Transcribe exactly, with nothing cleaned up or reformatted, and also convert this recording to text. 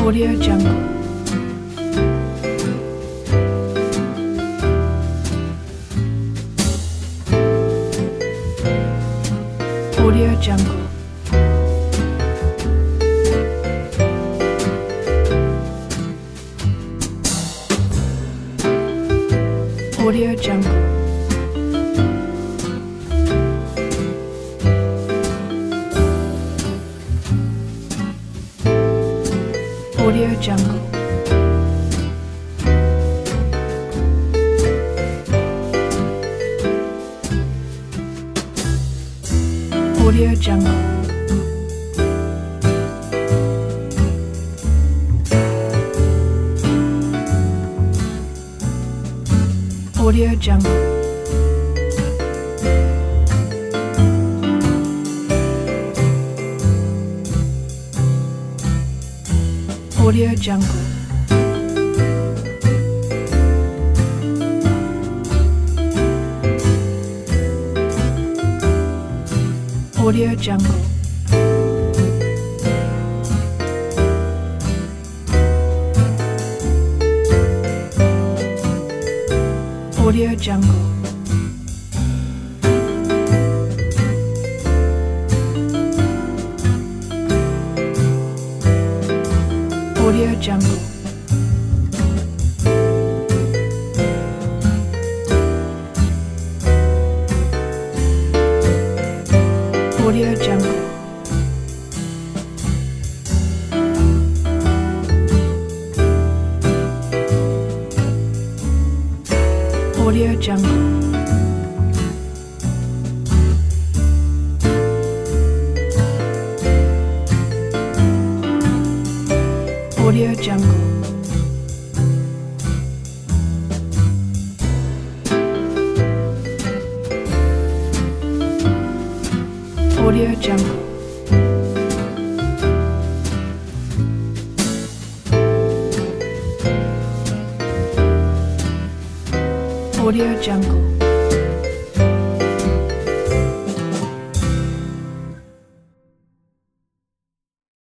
Audio Jungle. Audio Jungle. Audio Jungle. Audio Jungle. Audio Jungle. Audio Jungle. Audio Jungle. Audio Jungle. Audio Jungle. Audio Jungle. Audio Jungle. Audio Jungle. Audio Jungle. Audio Jungle. Audio Jungle.